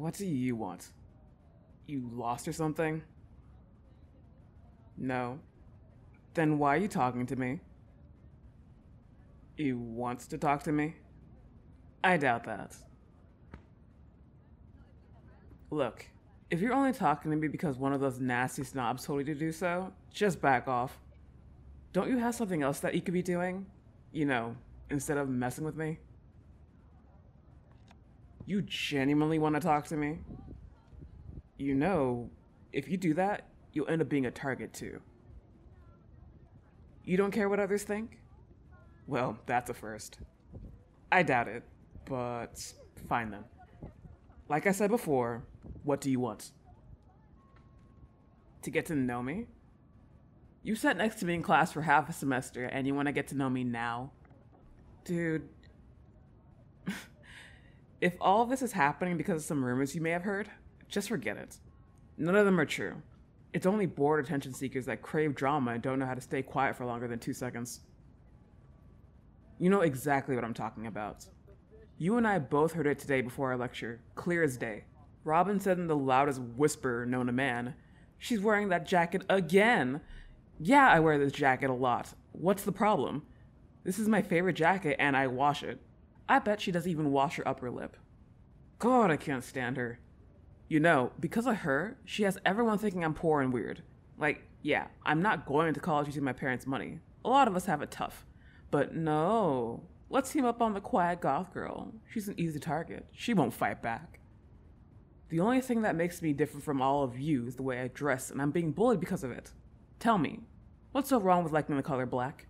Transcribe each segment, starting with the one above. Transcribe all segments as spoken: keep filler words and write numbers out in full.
What do you want? You lost or something? No. Then why are you talking to me? You want to talk to me? I doubt that. Look, if you're only talking to me because one of those nasty snobs told you to do so, just back off. Don't you have something else that you could be doing? You know, instead of messing with me? You genuinely want to talk to me? You know, if you do that, you'll end up being a target too. You don't care what others think? Well, that's a first. I doubt it, but fine then. Like I said before, what do you want? To get to know me? You sat next to me in class for half a semester and you want to get to know me now? Dude, if all of this is happening because of some rumors you may have heard, just forget it. None of them are true. It's only bored attention seekers that crave drama and don't know how to stay quiet for longer than two seconds. You know exactly what I'm talking about. You and I both heard it today before our lecture, clear as day. Robin said in the loudest whisper known to man, "She's wearing that jacket again." Yeah, I wear this jacket a lot. What's the problem? This is my favorite jacket and I wash it. I bet she doesn't even wash her upper lip. God, I can't stand her. You know, because of her, she has everyone thinking I'm poor and weird. Like, yeah, I'm not going to college using my parents' money. A lot of us have it tough. But no, let's team up on the quiet goth girl. She's an easy target. She won't fight back. The only thing that makes me different from all of you is the way I dress, and I'm being bullied because of it. Tell me, what's so wrong with liking the color black?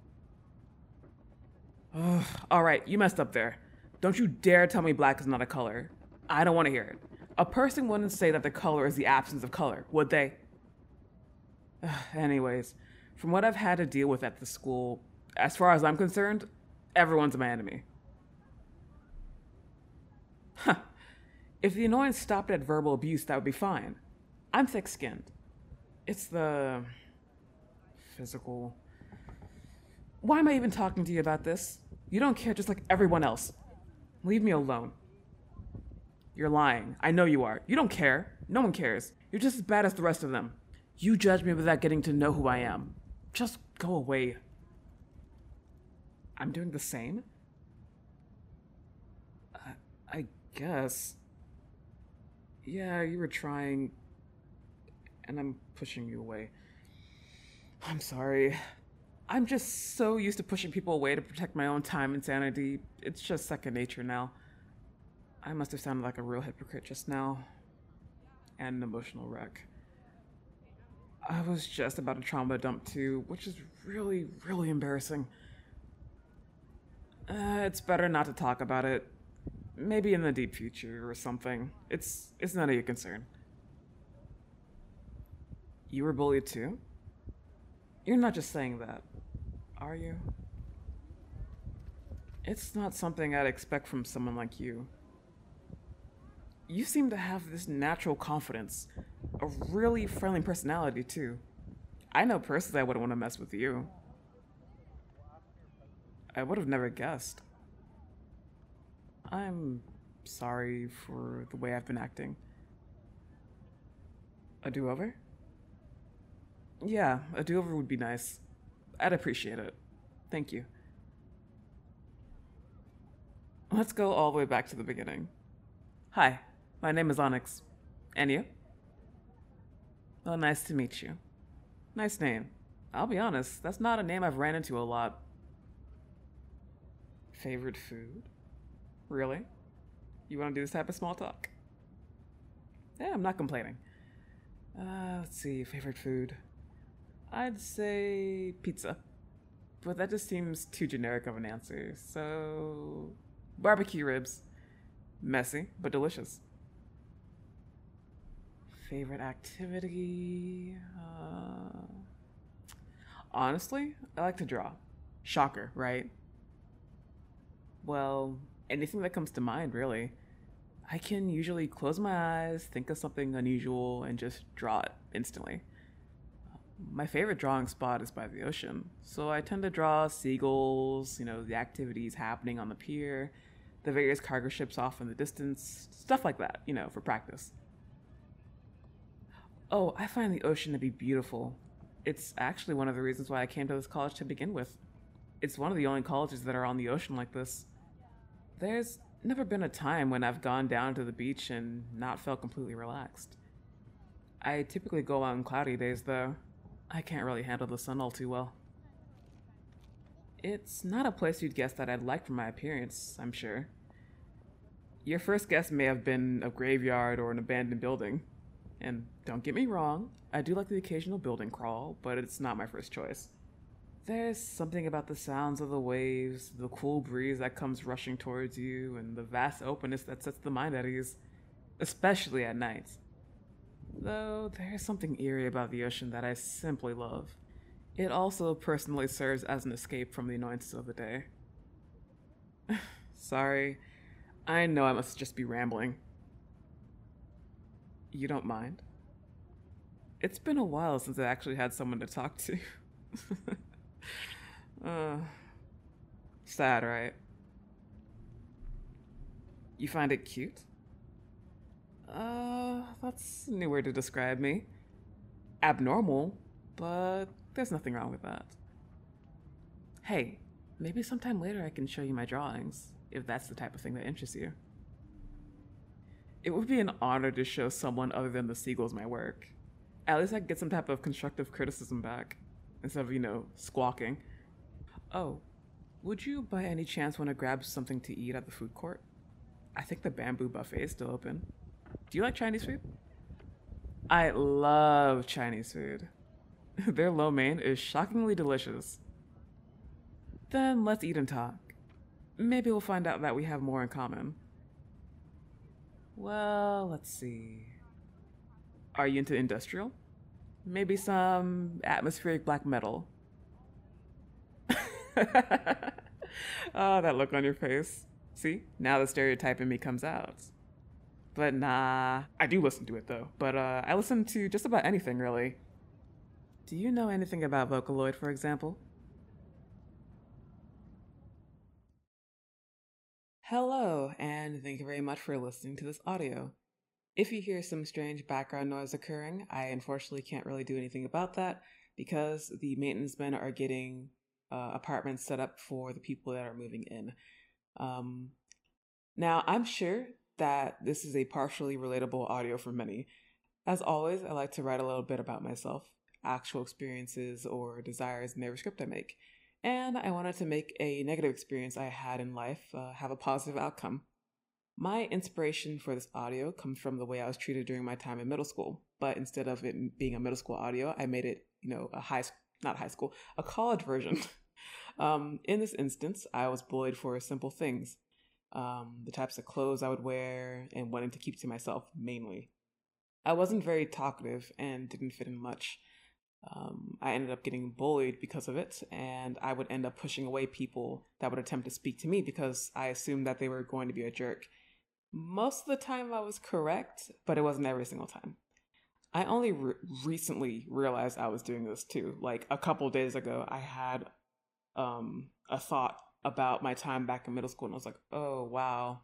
Ugh, all right, you messed up there. Don't you dare tell me black is not a color. I don't want to hear it. A person wouldn't say that the color is the absence of color, would they? Ugh, anyways, from what I've had to deal with at the school, as far as I'm concerned, everyone's my enemy. Huh. If the annoyance stopped at verbal abuse, that would be fine. I'm thick-skinned. It's the physical. Why am I even talking to you about this? You don't care just like everyone else. Leave me alone. You're lying. I know you are. You don't care. No one cares. You're just as bad as the rest of them. You judge me without getting to know who I am. Just go away. I'm doing the same? I, I guess. Yeah, you were trying, and I'm pushing you away. I'm sorry. I'm just so used to pushing people away to protect my own time and sanity. It's just second nature now. I must have sounded like a real hypocrite just now. And an emotional wreck. I was just about a trauma dump too, which is really, really embarrassing. Uh, it's better not to talk about it. Maybe in the deep future or something. It's it's none of your concern. You were bullied too? You're not just saying that, are you? It's not something I'd expect from someone like you. You seem to have this natural confidence, a really friendly personality too. I know personally I wouldn't want to mess with you. I would have never guessed. I'm sorry for the way I've been acting. A do-over? Yeah, a do-over would be nice. I'd appreciate it. Thank you. Let's go all the way back to the beginning. Hi, my name is Onyx. And you? Well, nice to meet you. Nice name. I'll be honest, that's not a name I've ran into a lot. Favorite food? Really? You want to do this type of small talk? Yeah, I'm not complaining. Uh, let's see, favorite food. I'd say pizza. But that just seems too generic of an answer, so... barbecue ribs. Messy, but delicious. Favorite activity? Uh... Honestly, I like to draw. Shocker, right? Well, anything that comes to mind, really. I can usually close my eyes, think of something unusual, and just draw it instantly. My favorite drawing spot is by the ocean, so I tend to draw seagulls, you know, the activities happening on the pier, the various cargo ships off in the distance, stuff like that, you know, for practice. Oh, I find the ocean to be beautiful. It's actually one of the reasons why I came to this college to begin with. It's one of the only colleges that are on the ocean like this. There's never been a time when I've gone down to the beach and not felt completely relaxed. I typically go on cloudy days, though. I can't really handle the sun all too well. It's not a place you'd guess that I'd like for my appearance, I'm sure. Your first guess may have been a graveyard or an abandoned building. And don't get me wrong, I do like the occasional building crawl, but it's not my first choice. There's something about the sounds of the waves, the cool breeze that comes rushing towards you, and the vast openness that sets the mind at ease, especially at night. Though there's something eerie about the ocean that I simply love. It also personally serves as an escape from the annoyances of the day. Sorry, I know I must just be rambling. You don't mind? It's been a while since I actually had someone to talk to. uh, sad, right? You find it cute? Uh, that's a new word to describe me. Abnormal, but there's nothing wrong with that. Hey, maybe sometime later I can show you my drawings, if that's the type of thing that interests you. It would be an honor to show someone other than the seagulls my work. At least I could get some type of constructive criticism back, instead of, you know, squawking. Oh, would you by any chance want to grab something to eat at the food court? I think the bamboo buffet is still open. Do you like Chinese food? I love Chinese food. Their lo mein is shockingly delicious. Then let's eat and talk. Maybe we'll find out that we have more in common. Well, let's see. Are you into industrial? Maybe some atmospheric black metal. Oh, that look on your face. See, now the stereotype in me comes out. But nah, I do listen to it though. But uh, I listen to just about anything really. Do you know anything about Vocaloid, for example? Hello, and thank you very much for listening to this audio. If you hear some strange background noise occurring, I unfortunately can't really do anything about that because the maintenance men are getting uh, apartments set up for the people that are moving in. Um, now, I'm sure that this is a partially relatable audio for many. As always, I like to write a little bit about myself, actual experiences or desires in every script I make. And I wanted to make a negative experience I had in life uh, have a positive outcome. My inspiration for this audio comes from the way I was treated during my time in middle school, but instead of it being a middle school audio, I made it, you know, a high, not high school, a college version. um, in this instance, I was bullied for simple things, um, the types of clothes I would wear, and wanting to keep to myself mainly. I wasn't very talkative and didn't fit in much. Um, I ended up getting bullied because of it, and I would end up pushing away people that would attempt to speak to me because I assumed that they were going to be a jerk. Most of the time I was correct, but it wasn't every single time. I only re- recently realized I was doing this too. Like a couple days ago, I had um, a thought about my time back in middle school, and I was like, oh, wow.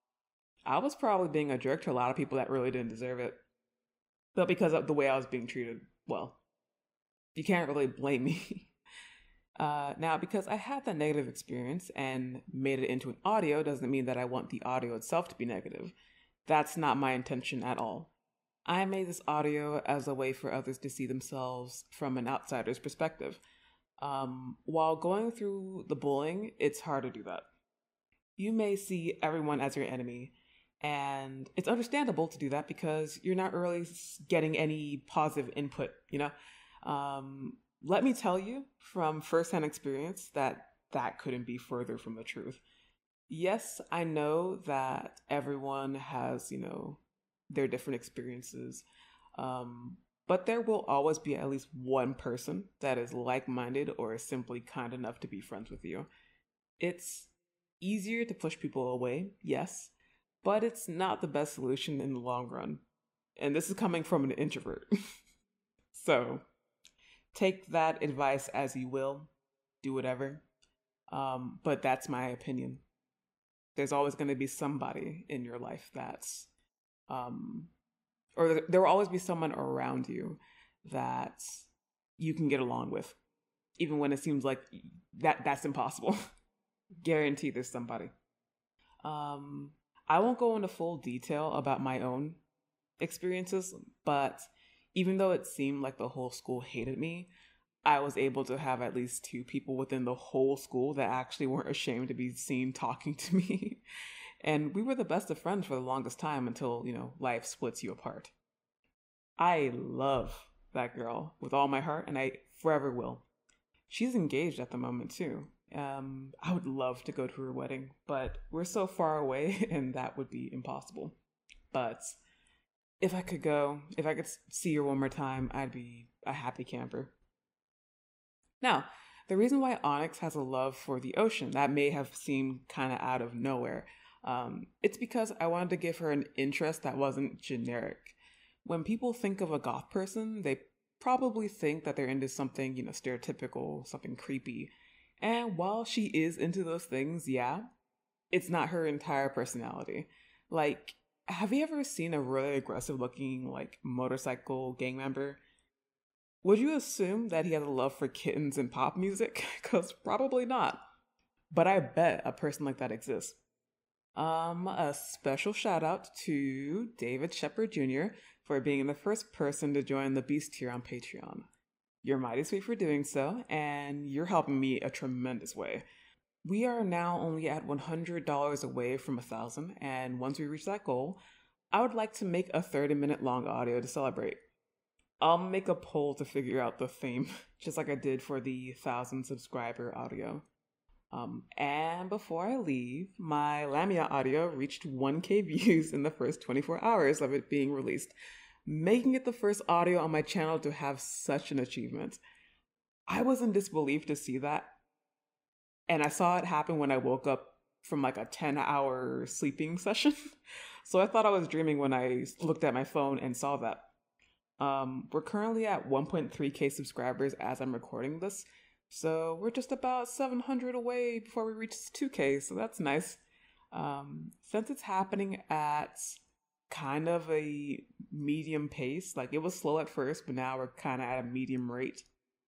I was probably being a jerk to a lot of people that really didn't deserve it. But because of the way I was being treated, well, you can't really blame me. Uh, now, because I had that negative experience and made it into an audio doesn't mean that I want the audio itself to be negative. That's not my intention at all. I made this audio as a way for others to see themselves from an outsider's perspective. Um, while going through the bullying, it's hard to do that. You may see everyone as your enemy, and it's understandable to do that because you're not really getting any positive input, you know? Um, let me tell you from firsthand experience that that couldn't be further from the truth. Yes, I know that everyone has, you know, their different experiences, um, but there will always be at least one person that is like-minded or is simply kind enough to be friends with you. It's easier to push people away, yes, but it's not the best solution in the long run. And this is coming from an introvert. So take that advice as you will, do whatever. Um, but that's my opinion. There's always going to be somebody in your life that's, um, or there will always be someone around you that you can get along with, even when it seems like that that's impossible. Guarantee there's somebody. Um, I won't go into full detail about my own experiences, but even though it seemed like the whole school hated me, I was able to have at least two people within the whole school that actually weren't ashamed to be seen talking to me. And we were the best of friends for the longest time until, you know, life splits you apart. I love that girl with all my heart, and I forever will. She's engaged at the moment, too. Um, I would love to go to her wedding, but we're so far away, and that would be impossible. But if I could go, if I could see her one more time, I'd be a happy camper. Now, the reason why Onyx has a love for the ocean, that may have seemed kind of out of nowhere, um, it's because I wanted to give her an interest that wasn't generic. When people think of a goth person, they probably think that they're into something, you know, stereotypical, something creepy. And while she is into those things, yeah, it's not her entire personality. Like, have you ever seen a really aggressive looking, like, motorcycle gang member? Would you assume that he has a love for kittens and pop music? Because probably not. But I bet a person like that exists. Um, a special shout out to David Shepard Junior for being the first person to join the Beast tier on Patreon. You're mighty sweet for doing so, and you're helping me a tremendous way. We are now only at one hundred dollars away from one thousand dollars, and once we reach that goal, I would like to make a thirty minute long audio to celebrate. I'll make a poll to figure out the theme, just like I did for the one thousand subscriber audio. Um, and before I leave, my Lamia audio reached one K views in the first twenty-four hours of it being released, making it the first audio on my channel to have such an achievement. I was in disbelief to see that, and I saw it happen when I woke up from like a ten hour sleeping session. So I thought I was dreaming when I looked at my phone and saw that. Um, we're currently at one point three K subscribers as I'm recording this, so we're just about seven hundred away before we reach two K, so that's nice. Um, since it's happening at kind of a medium pace, like it was slow at first, but now we're kind of at a medium rate,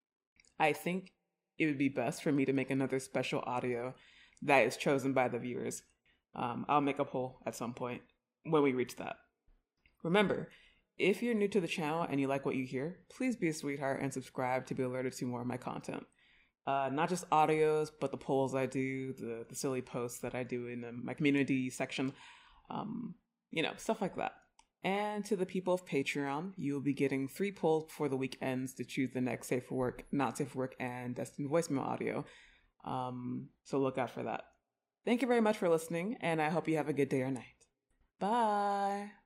I think it would be best for me to make another special audio that is chosen by the viewers. Um, I'll make a poll at some point when we reach that. Remember, if you're new to the channel and you like what you hear, please be a sweetheart and subscribe to be alerted to more of my content. Uh, not just audios, but the polls I do, the, the silly posts that I do in um, my community section, um, you know, stuff like that. And to the people of Patreon, you'll be getting three polls before the week ends to choose the next Safe for Work, Not Safe for Work, and Destined Voicemail audio. Um, so look out for that. Thank you very much for listening, and I hope you have a good day or night. Bye!